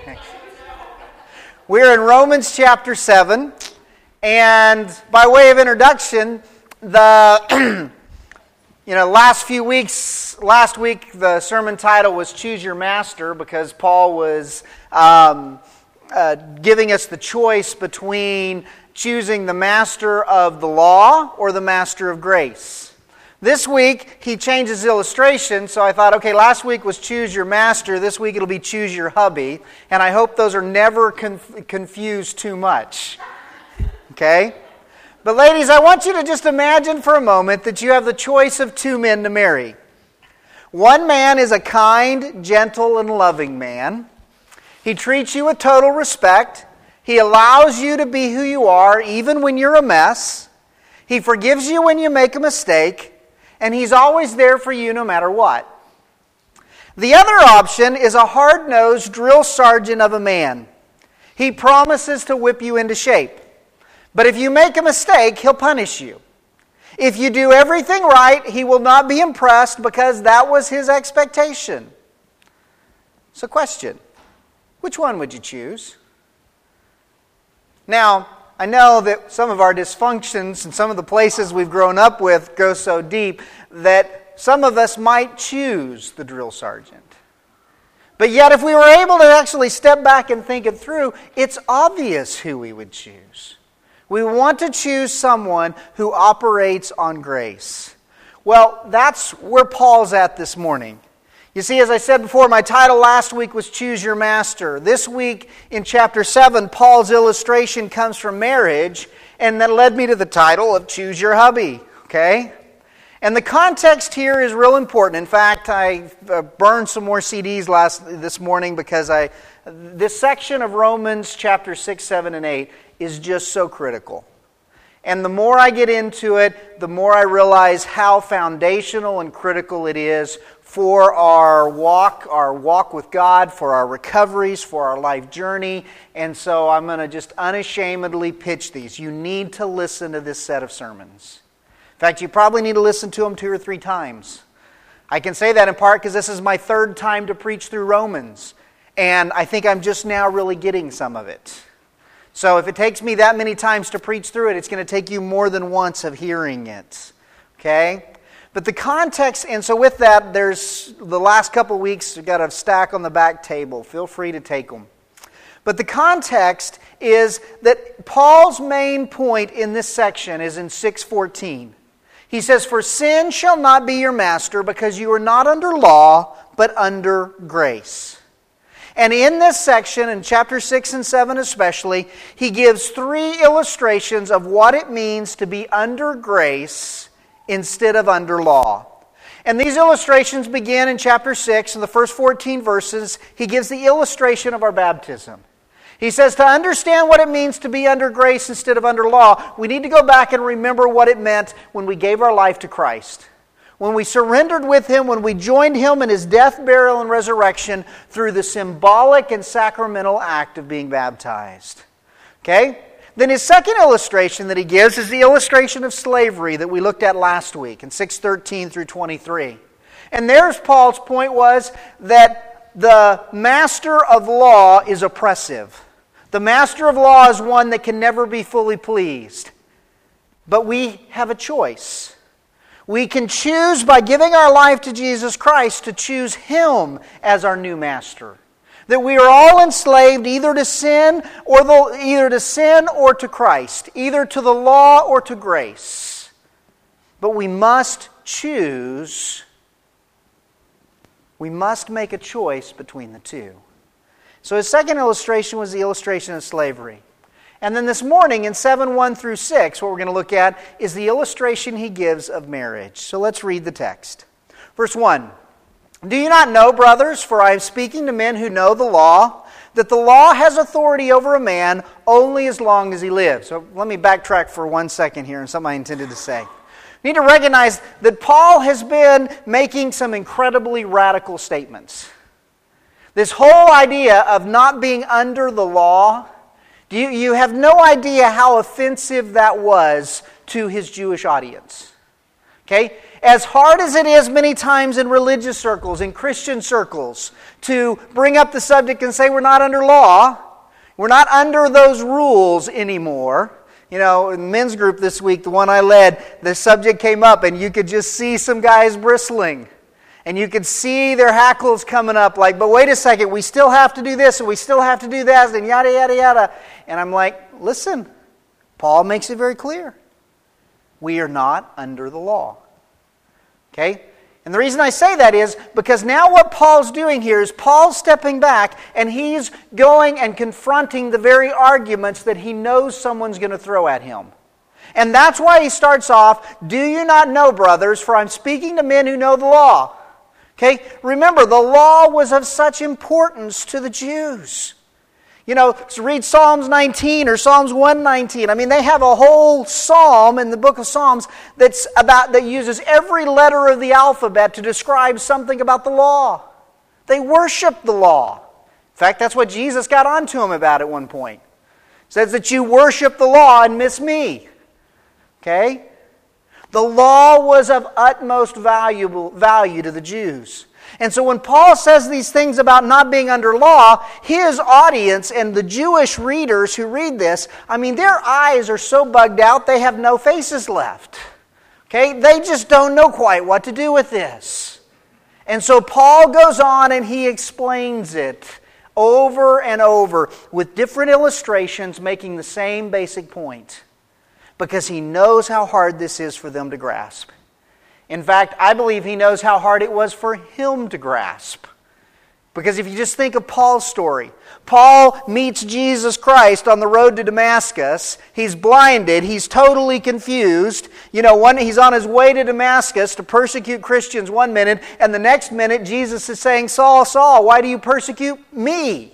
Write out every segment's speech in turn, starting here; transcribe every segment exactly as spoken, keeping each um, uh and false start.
We're in Romans chapter seven, and by way of introduction, the you know last few weeks, last week the sermon title was "Choose Your Master" because Paul was um, uh, giving us the choice between choosing the master of the law or the master of grace. This week, he changes illustration, so I thought, okay, last week was choose your master, this week it'll be choose your hubby, and I hope those are never conf- confused too much. Okay? But ladies, I want you to just imagine for a moment that you have the choice of two men to marry. One man is a kind, gentle, and loving man. He treats you with total respect. He allows you to be who you are, even when you're a mess. He forgives you when you make a mistake. And he's always there for you no matter what. The other option is a hard-nosed drill sergeant of a man. He promises to whip you into shape. But if you make a mistake, he'll punish you. If you do everything right, he will not be impressed because that was his expectation. So question, which one would you choose? Now, I know that some of our dysfunctions and some of the places we've grown up with go so deep that some of us might choose the drill sergeant. But yet, if we were able to actually step back and think it through, it's obvious who we would choose. We want to choose someone who operates on grace. Well, that's where Paul's at this morning. You see, as I said before, my title last week was Choose Your Master. This week in chapter seven, Paul's illustration comes from marriage, and that led me to the title of Choose Your Hubby. Okay? And the context here is real important. In fact, I uh, burned some more C Ds last this morning because I this section of Romans chapter six, seven, and eight is just so critical. And the more I get into it, the more I realize how foundational and critical it is for our walk, our walk with God, for our recoveries, for our life journey. And so I'm going to just unashamedly pitch these. You need to listen to this set of sermons. In fact, you probably need to listen to them two or three times. I can say that in part because this is my third time to preach through Romans. And I think I'm just now really getting some of it. So if it takes me that many times to preach through it, it's going to take you more than once of hearing it. Okay? But the context, and so with that, there's the last couple of weeks, we've got a stack on the back table. Feel free to take them. But the context is that Paul's main point in this section is in six fourteen. He says, "For sin shall not be your master, because you are not under law, but under grace." And in this section, in chapter six and seven especially, he gives three illustrations of what it means to be under grace instead of under law. And these illustrations begin in chapter six. In the first fourteen verses, he gives the illustration of our baptism. He says to understand what it means to be under grace instead of under law, we need to go back and remember what it meant when we gave our life to Christ. When we surrendered with Him, when we joined Him in His death, burial, and resurrection through the symbolic and sacramental act of being baptized. Okay? Then his second illustration that he gives is the illustration of slavery that we looked at last week in six thirteen through twenty-three. And there's Paul's point was that the master of law is oppressive. The master of law is one that can never be fully pleased. But we have a choice. We can choose by giving our life to Jesus Christ to choose Him as our new master. That we are all enslaved either to sin or the, either to sin or to Christ, either to the law or to grace. But we must choose. We must make a choice between the two. So his second illustration was the illustration of slavery. And then this morning in seven, one through six, what we're going to look at is the illustration he gives of marriage. So let's read the text. Verse one. "Do you not know, brothers, for I am speaking to men who know the law, that the law has authority over a man only as long as he lives?" So let me backtrack for one second here and something I intended to say. We need to recognize that Paul has been making some incredibly radical statements. This whole idea of not being under the law, you, you have no idea how offensive that was to his Jewish audience. Okay? as hard as it is many times in religious circles, in Christian circles, to bring up the subject and say we're not under law, we're not under those rules anymore. You know, in the men's group this week, the one I led, the subject came up and you could just see some guys bristling. And you could see their hackles coming up like, but wait a second, we still have to do this and we still have to do that and yada, yada, yada. And I'm like, listen, Paul makes it very clear. We are not under the law. Okay? And the reason I say that is because now what Paul's doing here is Paul's stepping back and he's going and confronting the very arguments that he knows someone's going to throw at him. And that's why he starts off, do you not know, brothers, for I'm speaking to men who know the law. Okay? Remember, the law was of such importance to the Jews. You know, so read Psalms nineteen or Psalms one nineteen. I mean, they have a whole psalm in the book of Psalms that's about that uses every letter of the alphabet to describe something about the law. They worship the law. In fact, that's what Jesus got onto them about at one point. It says that you worship the law and miss me. Okay? The law was of utmost valuable value to the Jews. And so when Paul says these things about not being under law, his audience and the Jewish readers who read this, I mean, their eyes are so bugged out they have no faces left. Okay? They just don't know quite what to do with this. And so Paul goes on and he explains it over and over with different illustrations making the same basic point. Because he knows how hard this is for them to grasp. In fact, I believe he knows how hard it was for him to grasp. Because if you just think of Paul's story, Paul meets Jesus Christ on the road to Damascus. He's blinded. He's totally confused. You know, one, he's on his way to Damascus to persecute Christians one minute, and the next minute Jesus is saying, Saul, Saul, why do you persecute me?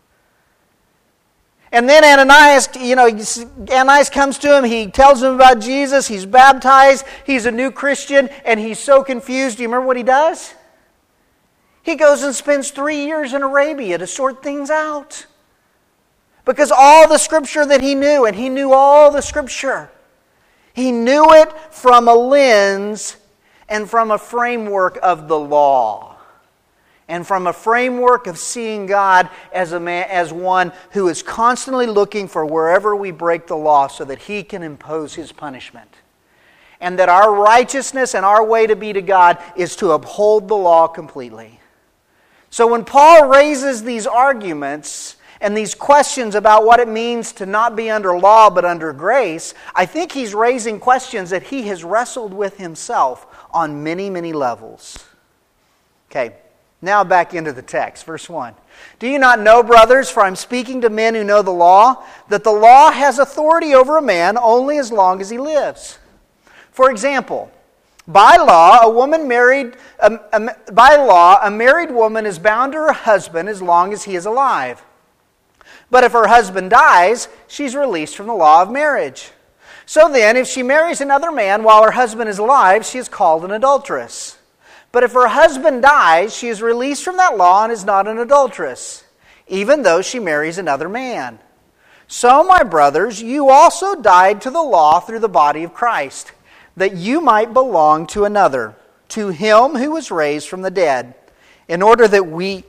And then Ananias, you know, Ananias comes to him, he tells him about Jesus, he's baptized, he's a new Christian, and he's so confused. Do you remember what he does? He goes and spends three years in Arabia to sort things out. Because all the Scripture that he knew, and he knew all the Scripture, he knew it from a lens and from a framework of the law. And from a framework of seeing God as a man, as one who is constantly looking for wherever we break the law so that He can impose His punishment. And that our righteousness and our way to be to God is to uphold the law completely. So when Paul raises these arguments and these questions about what it means to not be under law but under grace, I think he's raising questions that he has wrestled with himself on many, many levels. Okay. Now back into the text, verse one. Do you not know, brothers, for I'm speaking to men who know the law, that the law has authority over a man only as long as he lives? For example, by law, a woman married, um, um, by law, a married woman is bound to her husband as long as he is alive. But if her husband dies, she's released from the law of marriage. So then, if she marries another man while her husband is alive, she is called an adulteress. But if her husband dies, she is released from that law and is not an adulteress, even though she marries another man. So, my brothers, you also died to the law through the body of Christ, that you might belong to another, to Him who was raised from the dead, in order that we,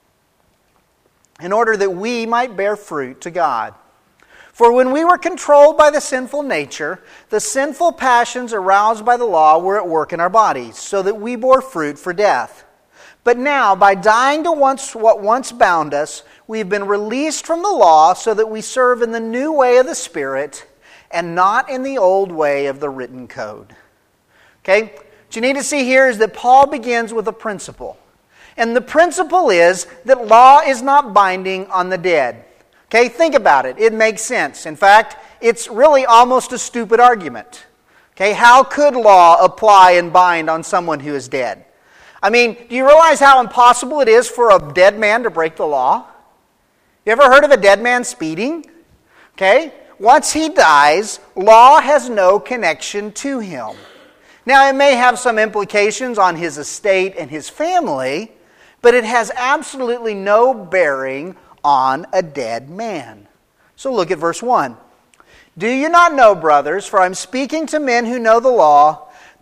in order that we might bear fruit to God. For when we were controlled by the sinful nature, the sinful passions aroused by the law were at work in our bodies, so that we bore fruit for death. But now, by dying to once what once bound us, we have been released from the law so that we serve in the new way of the Spirit and not in the old way of the written code. Okay? What you need to see here is that Paul begins with a principle. And the principle is that law is not binding on the dead. Okay, think about it. It makes sense. In fact, it's really almost a stupid argument. Okay, how could law apply and bind on someone who is dead? I mean, do you realize how impossible it is for a dead man to break the law? You ever heard of a dead man speeding? Okay, once he dies, law has no connection to him. Now, it may have some implications on his estate and his family, but it has absolutely no bearing on a dead man. So look at verse one. Do you not know, brothers, for I'm speaking to men who know the law,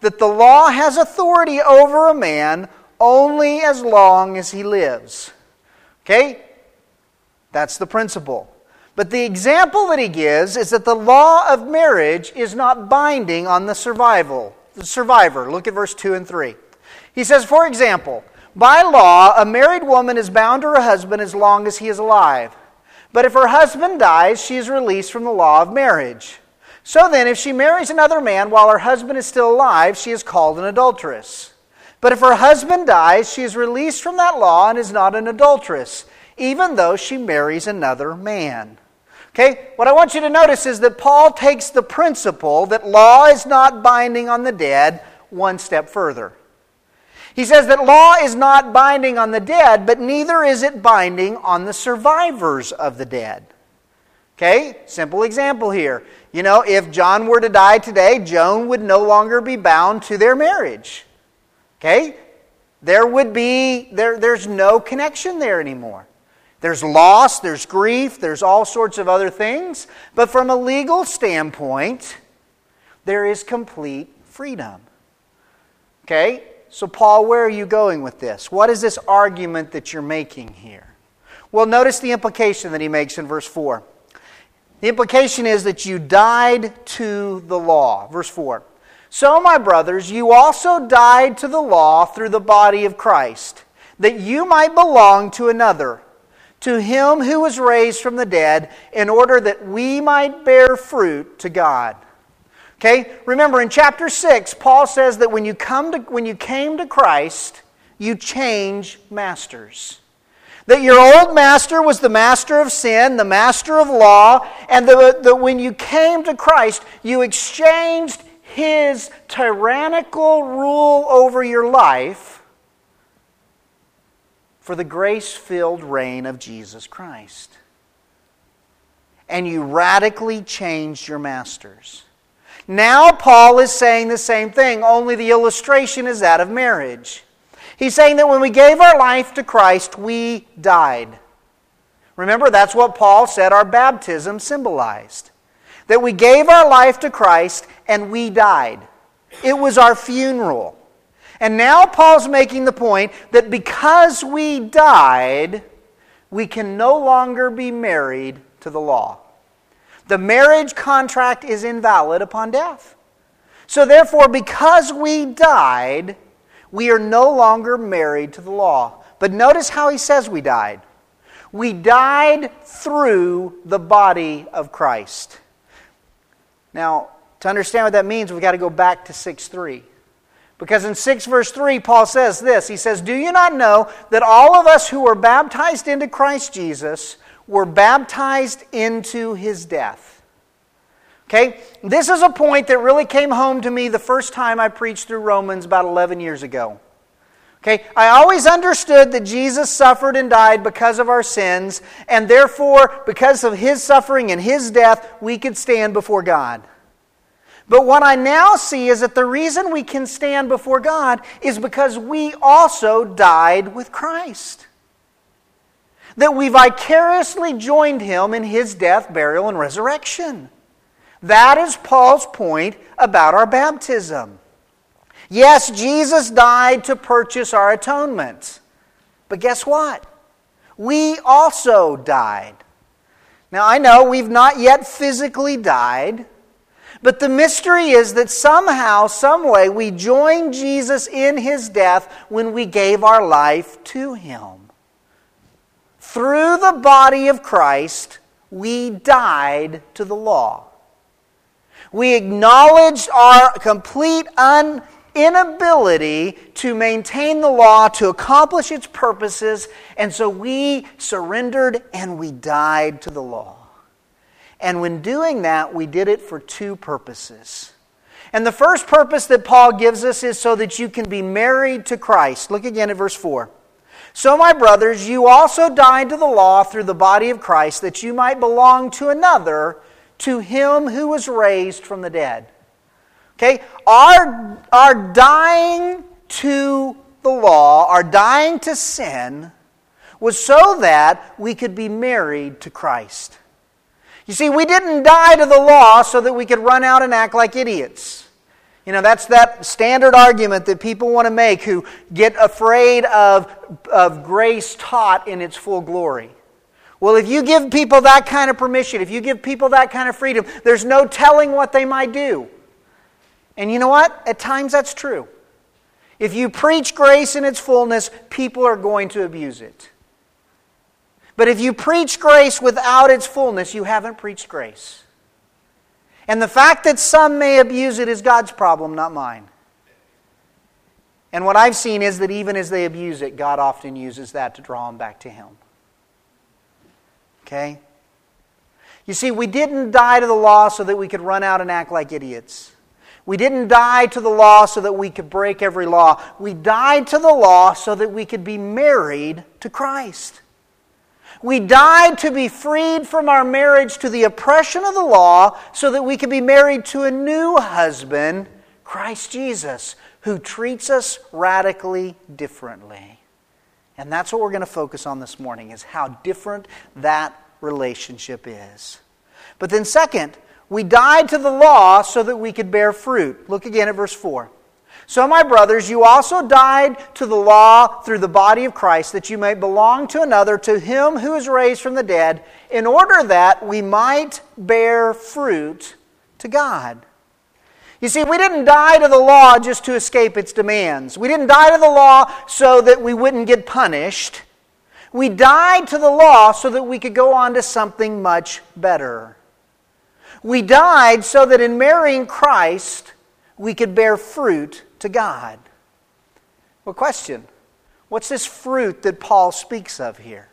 that the law has authority over a man only as long as he lives. Okay? That's the principle. But the example that he gives is that the law of marriage is not binding on the survival, the survivor. Look at verse two and three. He says, for example, by law, a married woman is bound to her husband as long as he is alive. But if her husband dies, she is released from the law of marriage. So then, if she marries another man while her husband is still alive, she is called an adulteress. But if her husband dies, she is released from that law and is not an adulteress, even though she marries another man. Okay, what I want you to notice is that Paul takes the principle that law is not binding on the dead one step further. He says that law is not binding on the dead, but neither is it binding on the survivors of the dead. Okay, simple example here. You know, if John were to die today, Joan would no longer be bound to their marriage. Okay, there would be, there, there's no connection there anymore. There's loss, there's grief, there's all sorts of other things. But from a legal standpoint, there is complete freedom. Okay? So Paul, where are you going with this? What is this argument that you're making here? Well, notice the implication that he makes in verse four. The implication is that you died to the law. Verse four. So, my brothers, you also died to the law through the body of Christ, that you might belong to another, to him who was raised from the dead, in order that we might bear fruit to God. Okay? Remember, in chapter six, Paul says that when you come to when you came to Christ, you change masters. That your old master was the master of sin, the master of law, and that the, when you came to Christ, you exchanged his tyrannical rule over your life for the grace-filled reign of Jesus Christ. And you radically changed your masters. Now Paul is saying the same thing, only the illustration is that of marriage. He's saying that when we gave our life to Christ, we died. Remember, that's what Paul said our baptism symbolized. That we gave our life to Christ and we died. It was our funeral. And now Paul's making the point that because we died, we can no longer be married to the law. The marriage contract is invalid upon death. So therefore, because we died, we are no longer married to the law. But notice how he says we died. We died through the body of Christ. Now, to understand what that means, we've got to go back to six three. Because in six verse three, Paul says this. He says, do you not know that all of us who were baptized into Christ Jesus were baptized into his death? Okay? This is a point that really came home to me the first time I preached through Romans about eleven years ago. Okay? I always understood that Jesus suffered and died because of our sins, and therefore, because of his suffering and his death, we could stand before God. But what I now see is that the reason we can stand before God is because we also died with Christ. That we vicariously joined him in his death, burial, and resurrection. That is Paul's point about our baptism. Yes, Jesus died to purchase our atonement. But guess what? We also died. Now I know we've not yet physically died, but the mystery is that somehow, some way, we joined Jesus in his death when we gave our life to him. Through the body of Christ, we died to the law. We acknowledged our complete un- inability to maintain the law, to accomplish its purposes, and so we surrendered and we died to the law. And when doing that, we did it for two purposes. And the first purpose that Paul gives us is so that you can be married to Christ. Look again at verse four. So, my brothers, you also died to the law through the body of Christ, that you might belong to another, to him who was raised from the dead. Okay? Our, our dying to the law, our dying to sin, was so that we could be married to Christ. You see, we didn't die to the law so that we could run out and act like idiots. You know, that's that standard argument that people want to make who get afraid of, of grace taught in its full glory. Well, if you give people that kind of permission, if you give people that kind of freedom, there's no telling what they might do. And you know what? At times that's true. If you preach grace in its fullness, people are going to abuse it. But if you preach grace without its fullness, you haven't preached grace. And the fact that some may abuse it is God's problem, not mine. And what I've seen is that even as they abuse it, God often uses that to draw them back to Him. Okay? You see, we didn't die to the law so that we could run out and act like idiots. We didn't die to the law so that we could break every law. We died to the law so that we could be married to Christ. We died to be freed from our marriage to the oppression of the law so that we could be married to a new husband, Christ Jesus, who treats us radically differently. And that's what we're going to focus on this morning, is how different that relationship is. But then second, we died to the law so that we could bear fruit. Look again at verse four. So, my brothers, you also died to the law through the body of Christ, that you may belong to another, to Him who is raised from the dead, in order that we might bear fruit to God. You see, we didn't die to the law just to escape its demands. We didn't die to the law so that we wouldn't get punished. We died to the law so that we could go on to something much better. We died so that in marrying Christ, we could bear fruit to God. Well, question. What's this fruit that Paul speaks of here?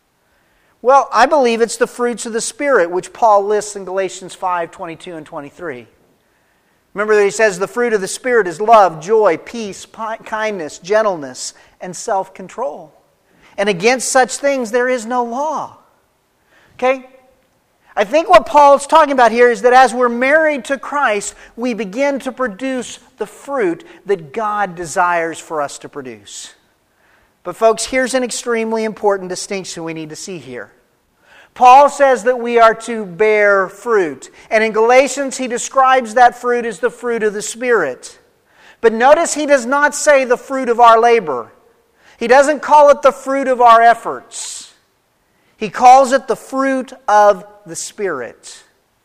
Well, I believe it's the fruits of the Spirit, which Paul lists in Galatians five, twenty-two and twenty-three. Remember that he says the fruit of the Spirit is love, joy, peace, kindness, gentleness, and self-control. And against such things there is no law. Okay? I think what Paul's talking about here is that as we're married to Christ, we begin to produce the fruit that God desires for us to produce. But folks, here's an extremely important distinction we need to see here. Paul says that we are to bear fruit. And in Galatians, he describes that fruit as the fruit of the Spirit. But notice he does not say the fruit of our labor. He doesn't call it the fruit of our efforts. He calls it the fruit of the Spirit.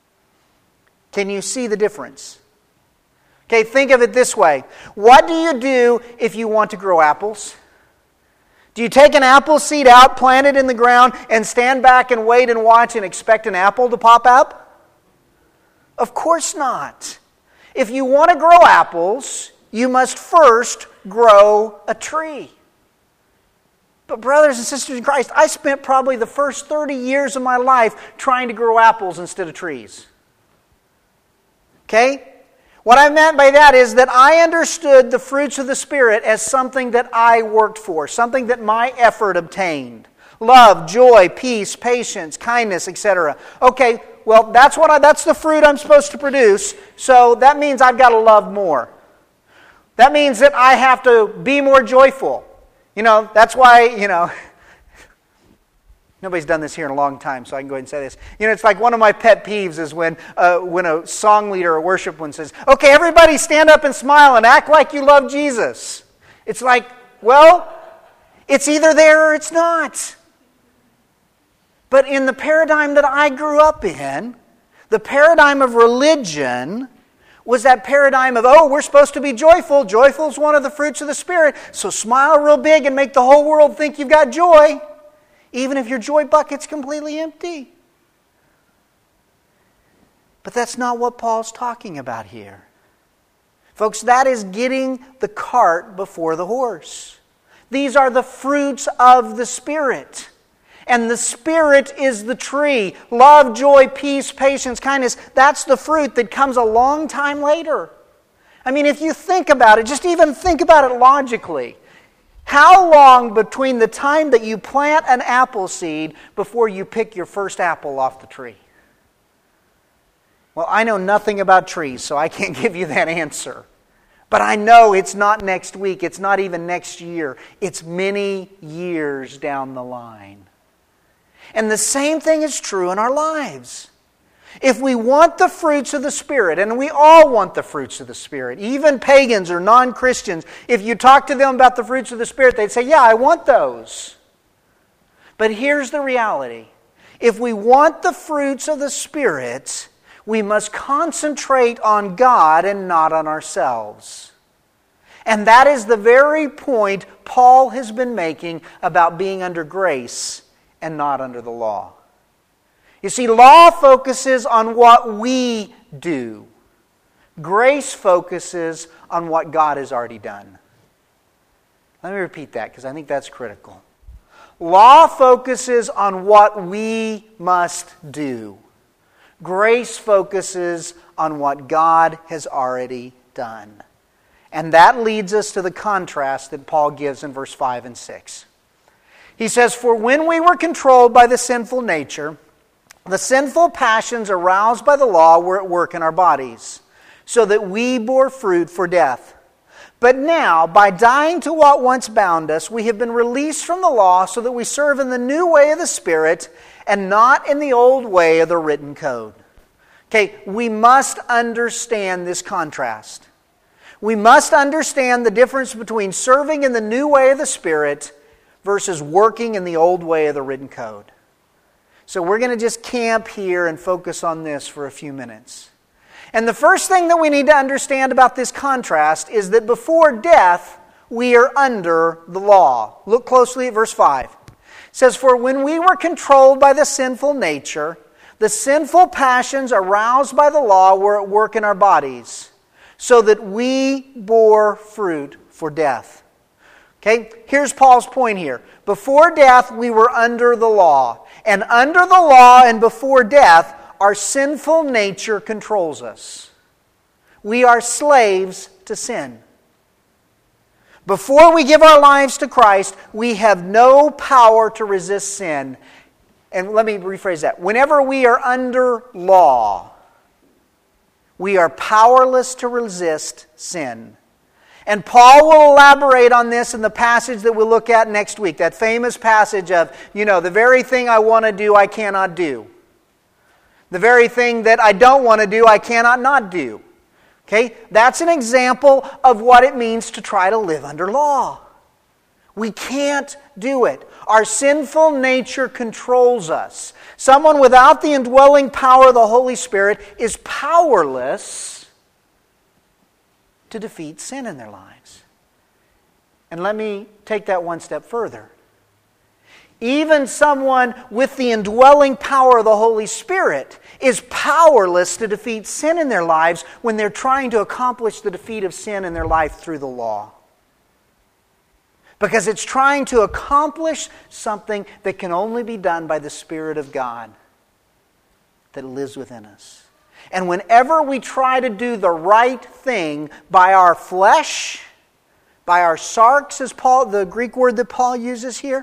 Can you see the difference? Okay, think of it this way. What do you do if you want to grow apples? Do you take an apple seed out, plant it in the ground, and stand back and wait and watch and expect an apple to pop up? Of course not. If you want to grow apples, you must first grow a tree. But brothers and sisters in Christ, I spent probably the first thirty years of my life trying to grow apples instead of trees. Okay? What I meant by that is that I understood the fruits of the Spirit as something that I worked for, something that my effort obtained. Love, joy, peace, patience, kindness, et cetera. Okay, well, that's what I, that's the fruit I'm supposed to produce, so that means I've got to love more. That means that I have to be more joyful. You know, that's why, you know, nobody's done this here in a long time, so I can go ahead and say this. You know, it's like one of my pet peeves is when uh, when a song leader or worship one says, okay, everybody stand up and smile and act like you love Jesus. It's like, well, it's either there or it's not. But in the paradigm that I grew up in, the paradigm of religion was that paradigm of, oh, we're supposed to be joyful. Joyful is one of the fruits of the Spirit. So smile real big and make the whole world think you've got joy, even if your joy bucket's completely empty. But that's not what Paul's talking about here. Folks, that is getting the cart before the horse. These are the fruits of the Spirit. And the Spirit is the tree. Love, joy, peace, patience, kindness. That's the fruit that comes a long time later. I mean, if you think about it, just even think about it logically. How long between the time that you plant an apple seed before you pick your first apple off the tree? Well, I know nothing about trees, so I can't give you that answer. But I know it's not next week. It's not even next year. It's many years down the line. And the same thing is true in our lives. If we want the fruits of the Spirit, and we all want the fruits of the Spirit, even pagans or non-Christians, if you talk to them about the fruits of the Spirit, they'd say, yeah, I want those. But here's the reality. If we want the fruits of the Spirit, we must concentrate on God and not on ourselves. And that is the very point Paul has been making about being under grace and not under the law. You see, law focuses on what we do. Grace focuses on what God has already done. Let me repeat that because I think that's critical. Law focuses on what we must do. Grace focuses on what God has already done. And that leads us to the contrast that Paul gives in verse five and six. He says, "For when we were controlled by the sinful nature, the sinful passions aroused by the law were at work in our bodies, so that we bore fruit for death. But now, by dying to what once bound us, we have been released from the law so that we serve in the new way of the Spirit and not in the old way of the written code." Okay, we must understand this contrast. We must understand the difference between serving in the new way of the Spirit versus working in the old way of the written code. So we're going to just camp here and focus on this for a few minutes. And the first thing that we need to understand about this contrast is that before death, we are under the law. Look closely at verse five. It says, "For when we were controlled by the sinful nature, the sinful passions aroused by the law were at work in our bodies, so that we bore fruit for death." Okay, here's Paul's point here. Before death, we were under the law. And under the law and before death, our sinful nature controls us. We are slaves to sin. Before we give our lives to Christ, we have no power to resist sin. And let me rephrase that. Whenever we are under law, we are powerless to resist sin. And Paul will elaborate on this in the passage that we'll look at next week. That famous passage of, you know, the very thing I want to do, I cannot do. The very thing that I don't want to do, I cannot not do. Okay? That's an example of what it means to try to live under law. We can't do it. Our sinful nature controls us. Someone without the indwelling power of the Holy Spirit is powerless to defeat sin in their lives. And let me take that one step further. Even someone with the indwelling power of the Holy Spirit is powerless to defeat sin in their lives when they're trying to accomplish the defeat of sin in their life through the law. Because it's trying to accomplish something that can only be done by the Spirit of God that lives within us. And whenever we try to do the right thing by our flesh, by our sarx, as Paul, the Greek word that Paul uses here,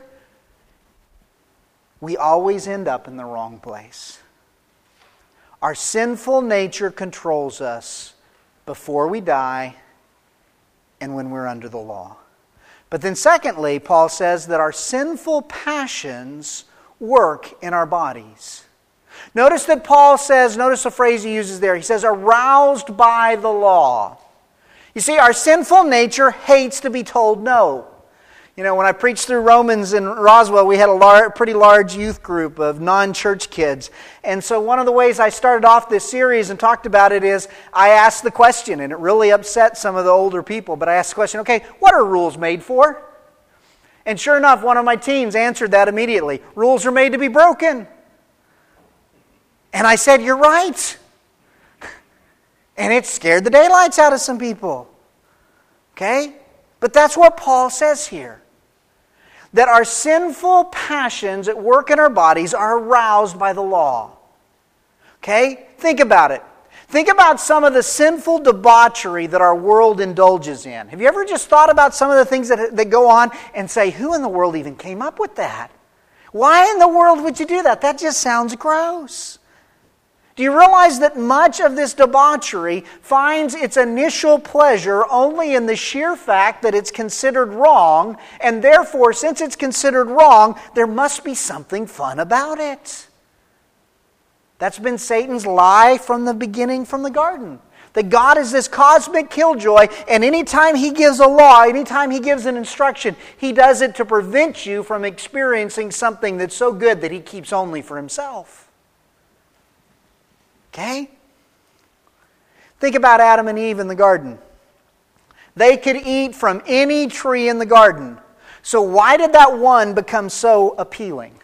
we always end up in the wrong place. Our sinful nature controls us before we die and when we're under the law. But then secondly, Paul says that our sinful passions work in our bodies. Notice that Paul says, notice the phrase he uses there. He says, aroused by the law. You see, our sinful nature hates to be told no. You know, when I preached through Romans in Roswell, we had a lar- pretty large youth group of non-church kids. And so one of the ways I started off this series and talked about it is I asked the question, and it really upset some of the older people, but I asked the question, okay, what are rules made for? And sure enough, one of my teens answered that immediately. Rules are made to be broken. And I said, you're right. And it scared the daylights out of some people. Okay? But that's what Paul says here. That our sinful passions at work in our bodies are aroused by the law. Okay? Think about it. Think about some of the sinful debauchery that our world indulges in. Have you ever just thought about some of the things that, that go on and say, who in the world even came up with that? Why in the world would you do that? That just sounds gross. Do you realize that much of this debauchery finds its initial pleasure only in the sheer fact that it's considered wrong, and therefore, since it's considered wrong, there must be something fun about it? That's been Satan's lie from the beginning, from the garden. That God is this cosmic killjoy, and anytime he gives a law, anytime he gives an instruction, he does it to prevent you from experiencing something that's so good that he keeps only for himself. Okay? Think about Adam and Eve in the garden. They could eat from any tree in the garden. So why did that one become so appealing?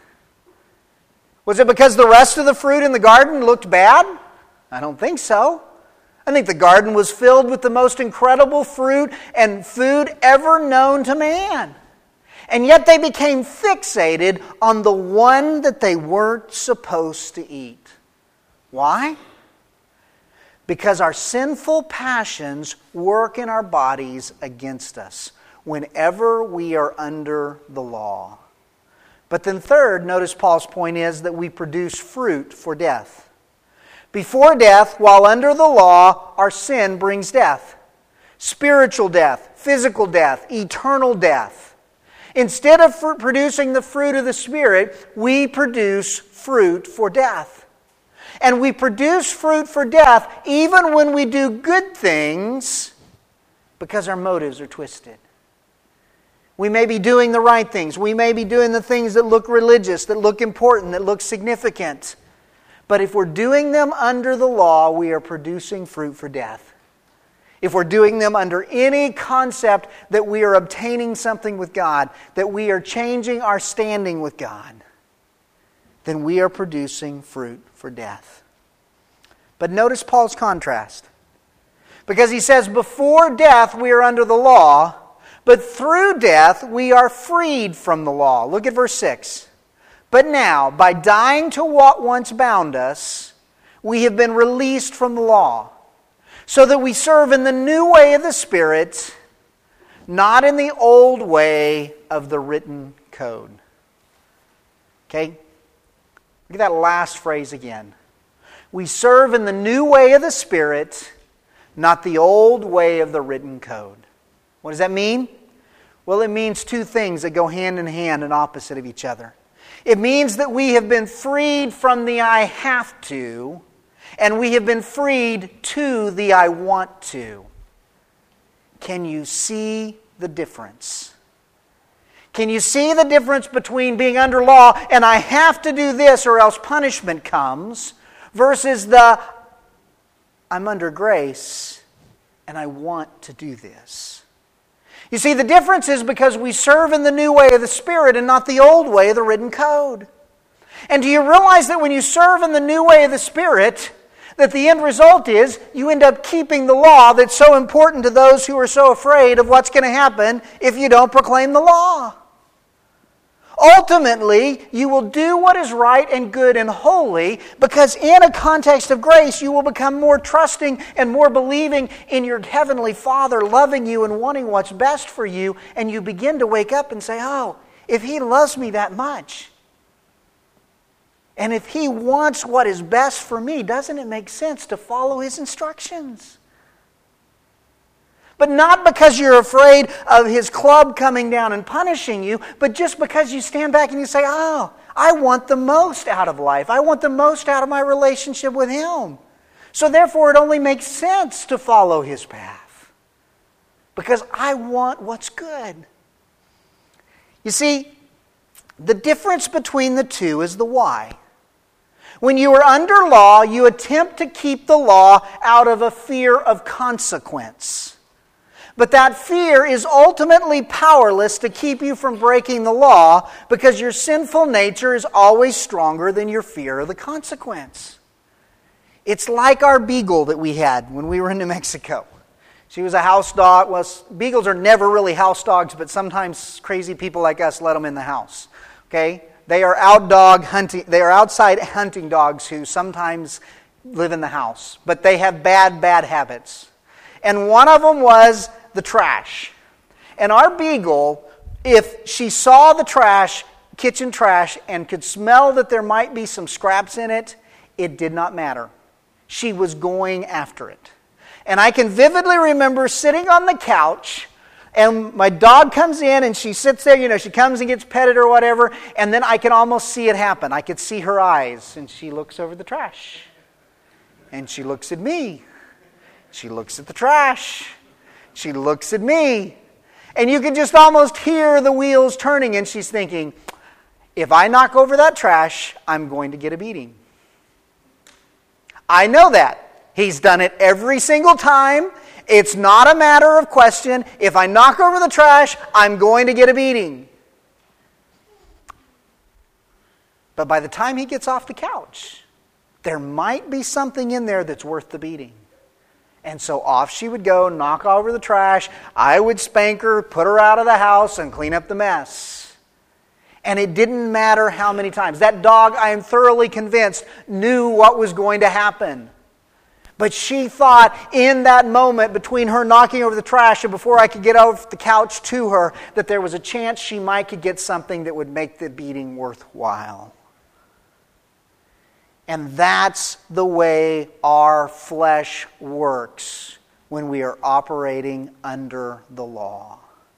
Was it because the rest of the fruit in the garden looked bad? I don't think so. I think the garden was filled with the most incredible fruit and food ever known to man. And yet they became fixated on the one that they weren't supposed to eat. Why? Because our sinful passions work in our bodies against us whenever we are under the law. But then third, notice Paul's point is that we produce fruit for death. Before death, while under the law, our sin brings death. Spiritual death, physical death, eternal death. Instead of fr- producing the fruit of the Spirit, we produce fruit for death. And we produce fruit for death even when we do good things because our motives are twisted. We may be doing the right things. We may be doing the things that look religious, that look important, that look significant. But if we're doing them under the law, we are producing fruit for death. If we're doing them under any concept that we are obtaining something with God, that we are changing our standing with God, then we are producing fruit for death. But notice Paul's contrast. Because he says, before death we are under the law, but through death we are freed from the law. Look at verse six. But now, by dying to what once bound us, we have been released from the law, so that we serve in the new way of the Spirit, not in the old way of the written code. Okay? Look at that last phrase again. We serve in the new way of the Spirit, not the old way of the written code. What does that mean? Well, it means two things that go hand in hand and opposite of each other. It means that we have been freed from the I have to, and we have been freed to the I want to. Can you see the difference? Can you see the difference between being under law and I have to do this or else punishment comes, versus the I'm under grace and I want to do this? You see, the difference is because we serve in the new way of the Spirit and not the old way of the written code. And do you realize that when you serve in the new way of the Spirit, that the end result is you end up keeping the law that's so important to those who are so afraid of what's going to happen if you don't proclaim the law? Ultimately, you will do what is right and good and holy because in a context of grace, you will become more trusting and more believing in your Heavenly Father loving you and wanting what's best for you. And you begin to wake up and say, oh, if He loves me that much, and if He wants what is best for me, doesn't it make sense to follow His instructions? But not because you're afraid of His club coming down and punishing you, but just because you stand back and you say, oh, I want the most out of life. I want the most out of my relationship with Him. So therefore it only makes sense to follow His path. Because I want what's good. You see, the difference between the two is the why. When you are under law, you attempt to keep the law out of a fear of consequence. But that fear is ultimately powerless to keep you from breaking the law because your sinful nature is always stronger than your fear of the consequence. It's like our beagle that we had when we were in New Mexico. She was a house dog. Well, beagles are never really house dogs, but sometimes crazy people like us let them in the house. Okay? They are out dog hunting. They are outside hunting dogs who sometimes live in the house, but they have bad, bad habits. And one of them was the trash. And our beagle, if she saw the trash, kitchen trash, and could smell that there might be some scraps in it, it did not matter. She was going after it. And I can vividly remember sitting on the couch And my dog comes in and she sits there, you know, she comes and gets petted or whatever, and then I can almost see it happen. I could see her eyes, and she looks over the trash. And she looks at me. She looks at the trash. She looks at me. And you can just almost hear the wheels turning, and she's thinking, if I knock over that trash, I'm going to get a beating. I know that. He's done it every single time. It's not a matter of question. If I knock over the trash, I'm going to get a beating. But by the time he gets off the couch, there might be something in there that's worth the beating. And so off she would go, knock over the trash. I would spank her, put her out of the house, and clean up the mess. And it didn't matter how many times. That dog, I am thoroughly convinced, knew what was going to happen. But she thought in that moment between her knocking over the trash and before I could get off the couch to her that there was a chance she might could get something that would make the beating worthwhile. And that's the way our flesh works when we are operating under the law.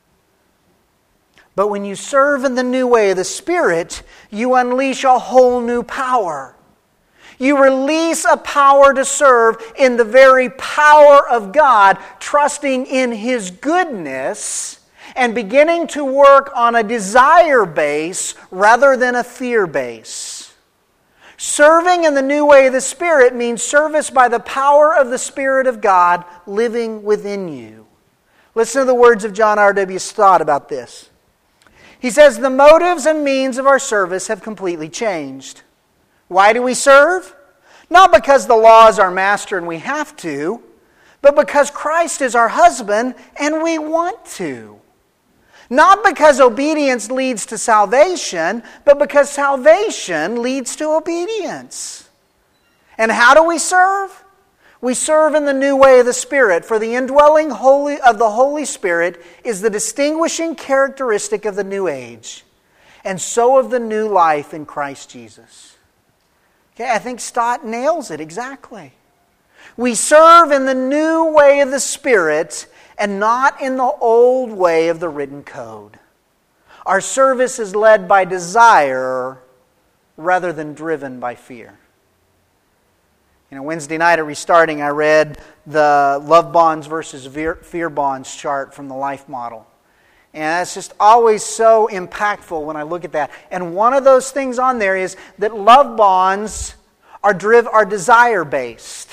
But when you serve in the new way of the Spirit, you unleash a whole new power. You release a power to serve in the very power of God, trusting in His goodness and beginning to work on a desire base rather than a fear base. Serving in the new way of the Spirit means service by the power of the Spirit of God living within you. Listen to the words of John R W Stott about this. He says, the motives and means of our service have completely changed. Why do we serve? Not because the law is our master and we have to, but because Christ is our husband and we want to. Not because obedience leads to salvation, but because salvation leads to obedience. And how do we serve? We serve in the new way of the Spirit, for the indwelling holy of the Holy Spirit is the distinguishing characteristic of the new age, and so of the new life in Christ Jesus. Okay, I think Stott nails it exactly. We serve in the new way of the Spirit and not in the old way of the written code. Our service is led by desire rather than driven by fear. You know, Wednesday night at Restarting, I read the Love Bonds versus Fear Bonds chart from the Life Model. And that's just always so impactful when I look at that. And one of those things on there is that love bonds are driv- are desire-based.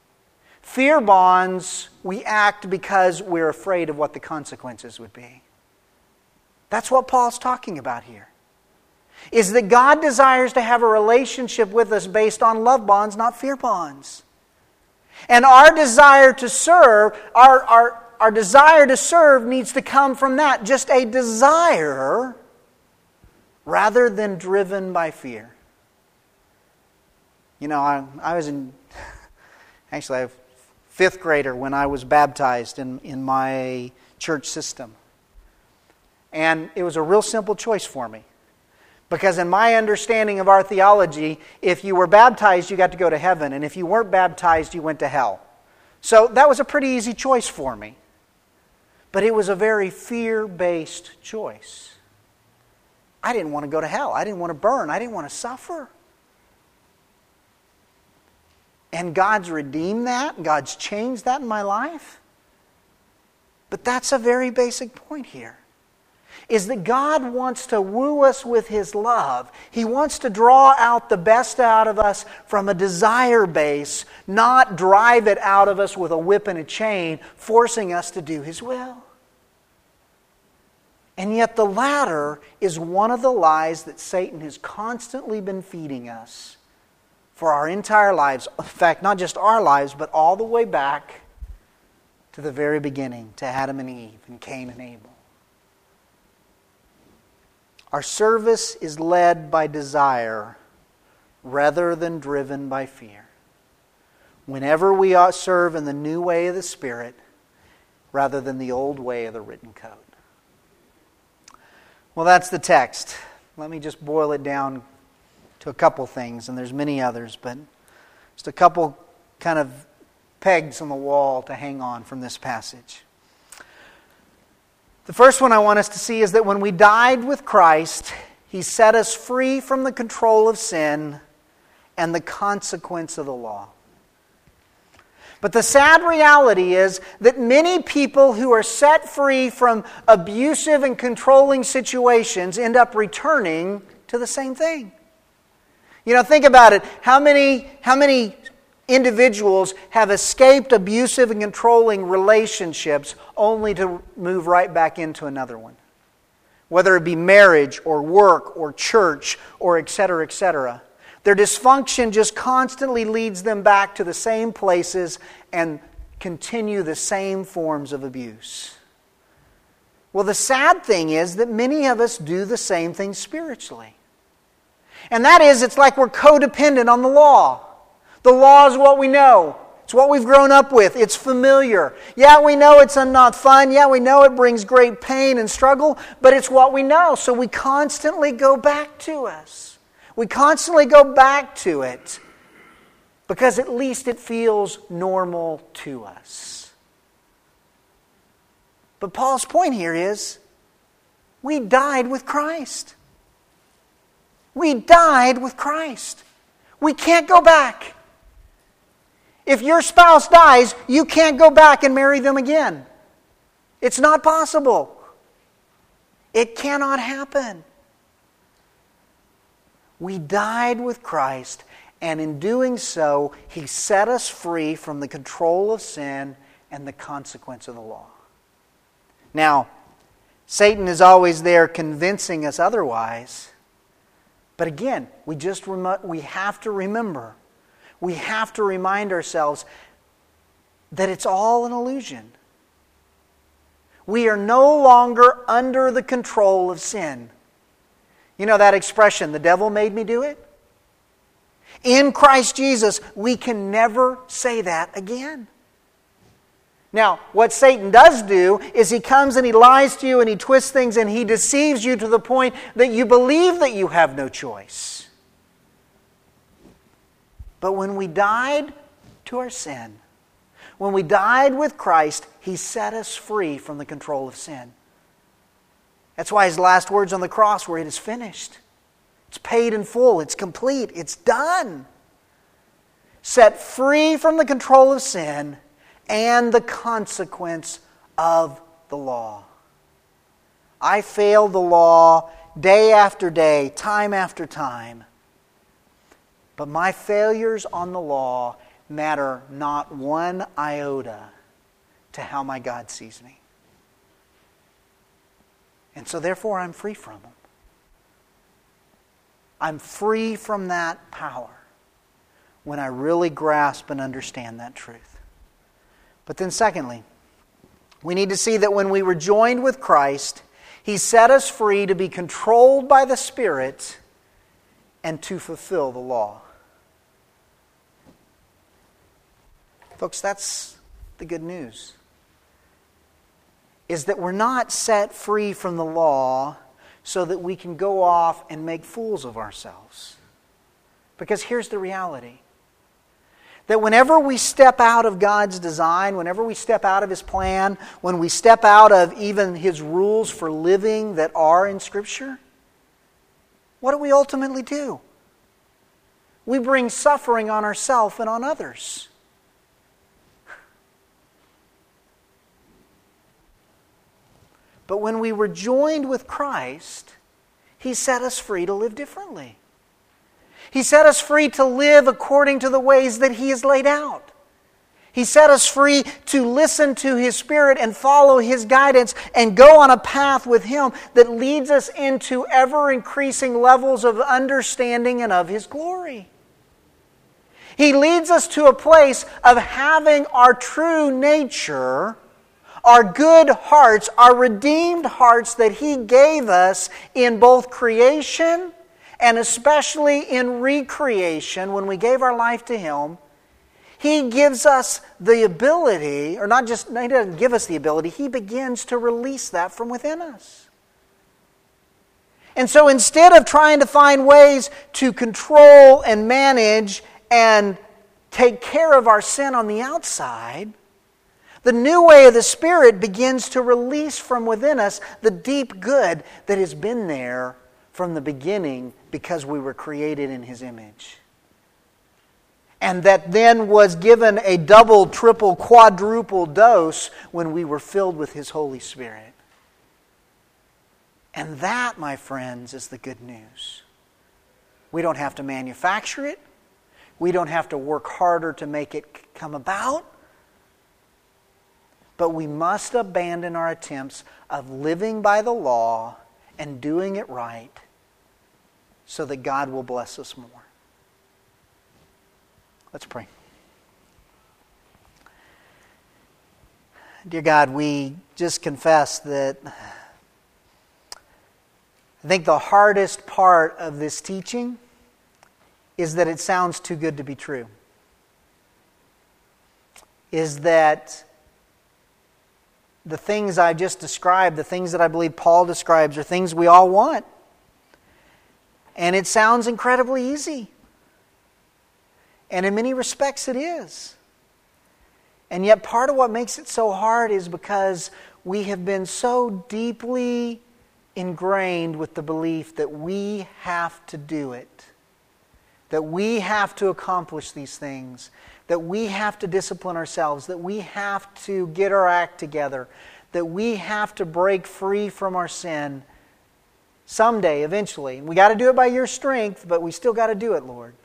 Fear bonds, we act because we're afraid of what the consequences would be. That's what Paul's talking about here. Is that God desires to have a relationship with us based on love bonds, not fear bonds. And our desire to serve, our, our, our desire to serve needs to come from that. Just a desire rather than driven by fear. You know, I, I was in, actually I was fifth grader when I was baptized in, in my church system. And it was a real simple choice for me. Because in my understanding of our theology, if you were baptized, you got to go to heaven. And if you weren't baptized, you went to hell. So that was a pretty easy choice for me. But it was a very fear-based choice. I didn't want to go to hell. I didn't want to burn. I didn't want to suffer. And God's redeemed that. God's changed that in my life. But that's a very basic point here. Is that God wants to woo us with His love. He wants to draw out the best out of us from a desire base, not drive it out of us with a whip and a chain, forcing us to do His will. And yet the latter is one of the lies that Satan has constantly been feeding us for our entire lives. In fact, not just our lives, but all the way back to the very beginning, to Adam and Eve and Cain and Abel. Our service is led by desire rather than driven by fear. Whenever we serve in the new way of the Spirit rather than the old way of the written code. Well, that's the text. Let me just boil it down to a couple things, and there's many others, but just a couple kind of pegs on the wall to hang on from this passage. The first one I want us to see is that when we died with Christ, He set us free from the control of sin and the consequence of the law. But the sad reality is that many people who are set free from abusive and controlling situations end up returning to the same thing. You know, think about it. How many, how many individuals have escaped abusive and controlling relationships only to move right back into another one? Whether it be marriage or work or church or et cetera, et cetera. Their dysfunction just constantly leads them back to the same places and continue the same forms of abuse. Well, the sad thing is that many of us do the same thing spiritually. And that is, it's like we're codependent on the law. The law is what we know. It's what we've grown up with. It's familiar. Yeah, we know it's not fun. Yeah, we know it brings great pain and struggle, but it's what we know. So we constantly go back to us. We constantly go back to it because at least it feels normal to us. But Paul's point here is, we died with Christ. We died with Christ. We can't go back. If your spouse dies, you can't go back and marry them again. It's not possible. It cannot happen. We died with Christ, and in doing so, He set us free from the control of sin and the consequence of the law. Now, Satan is always there convincing us otherwise. But again, we just rem- we have to remember, we have to remind ourselves that it's all an illusion. We are no longer under the control of sin. You know that expression, the devil made me do it? In Christ Jesus, we can never say that again. Now, what Satan does do is he comes and he lies to you and he twists things and he deceives you to the point that you believe that you have no choice. But when we died to our sin, when we died with Christ, He set us free from the control of sin. That's why His last words on the cross were, "It is finished." It's paid in full. It's complete. It's done. Set free from the control of sin and the consequence of the law. I failed the law day after day, time after time. But my failures on the law matter not one iota to how my God sees me. And so therefore I'm free from them. I'm free from that power when I really grasp and understand that truth. But then secondly, we need to see that when we were joined with Christ, He set us free to be controlled by the Spirit and to fulfill the law. Folks, that's the good news. Is that we're not set free from the law so that we can go off and make fools of ourselves. Because here's the reality. That whenever we step out of God's design, whenever we step out of His plan, when we step out of even His rules for living that are in Scripture, what do we ultimately do? We bring suffering on ourselves and on others. But when we were joined with Christ, He set us free to live differently. He set us free to live according to the ways that He has laid out. He set us free to listen to His Spirit and follow His guidance and go on a path with Him that leads us into ever-increasing levels of understanding and of His glory. He leads us to a place of having our true nature, our good hearts, our redeemed hearts that He gave us in both creation and especially in recreation when we gave our life to Him. He gives us the ability, or not just, He doesn't give us the ability, He begins to release that from within us. And so instead of trying to find ways to control and manage and take care of our sin on the outside, The new way of the Spirit begins to release from within us the deep good that has been there from the beginning because we were created in His image. And that then was given a double, triple, quadruple dose when we were filled with His Holy Spirit. And that, my friends, is the good news. We don't have to manufacture it. We don't have to work harder to make it come about. But we must abandon our attempts of living by the law and doing it right so that God will bless us more. Let's pray. Dear God, we just confess that I think the hardest part of this teaching is that it sounds too good to be true. Is that the things I just described, the things that I believe Paul describes, are things we all want. And it sounds incredibly easy. And in many respects it is. And yet part of what makes it so hard is because we have been so deeply ingrained with the belief that we have to do it. That we have to accomplish these things. That we have to discipline ourselves, that we have to get our act together, that we have to break free from our sin someday, eventually. We got to do it by your strength, but we still got to do it, Lord.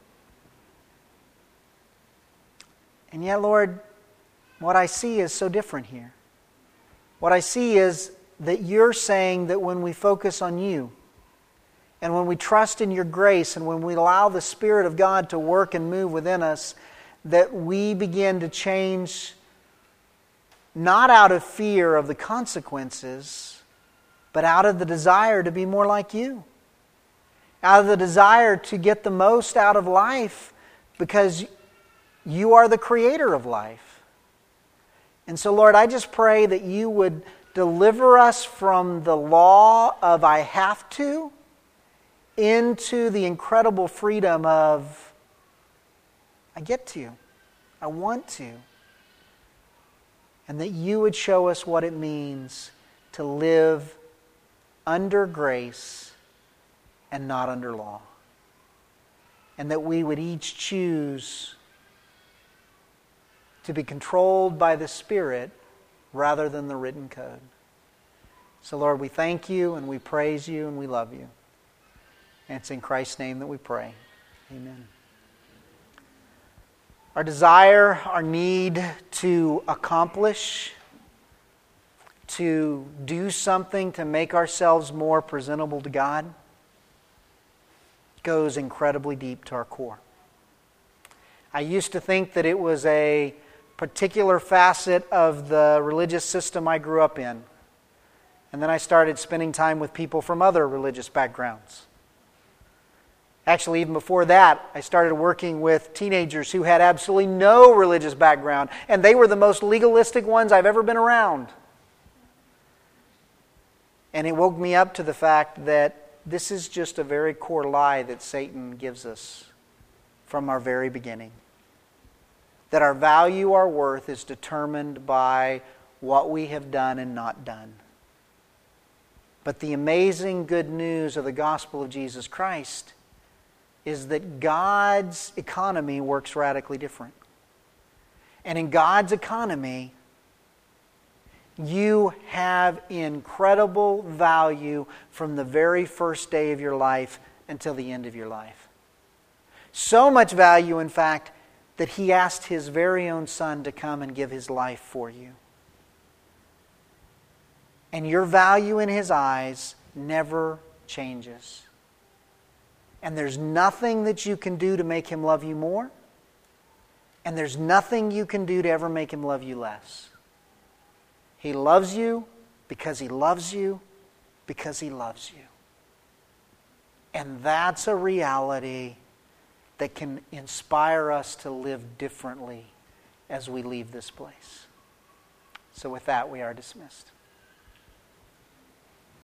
And yet, Lord, what I see is so different here. What I see is that you're saying that when we focus on you, and when we trust in your grace, and when we allow the Spirit of God to work and move within us, that we begin to change not out of fear of the consequences, but out of the desire to be more like you. Out of the desire to get the most out of life because you are the creator of life. And so, Lord, I just pray that you would deliver us from the law of I have to into the incredible freedom of I get to. I want to. And that you would show us what it means to live under grace and not under law. And that we would each choose to be controlled by the Spirit rather than the written code. So, Lord, we thank you and we praise you and we love you. And it's in Christ's name that we pray. Amen. Our desire, our need to accomplish, to do something to make ourselves more presentable to God, goes incredibly deep to our core. I used to think that it was a particular facet of the religious system I grew up in. And then I started spending time with people from other religious backgrounds. Actually, even before that, I started working with teenagers who had absolutely no religious background, and they were the most legalistic ones I've ever been around. And it woke me up to the fact that this is just a very core lie that Satan gives us from our very beginning. That our value, our worth is determined by what we have done and not done. But the amazing good news of the gospel of Jesus Christ is that God's economy works radically different. And in God's economy, you have incredible value from the very first day of your life until the end of your life. So much value, in fact, that He asked His very own Son to come and give His life for you. And your value in His eyes never changes. And there's nothing that you can do to make Him love you more. And there's nothing you can do to ever make Him love you less. He loves you because He loves you because He loves you. And that's a reality that can inspire us to live differently as we leave this place. So with that, we are dismissed.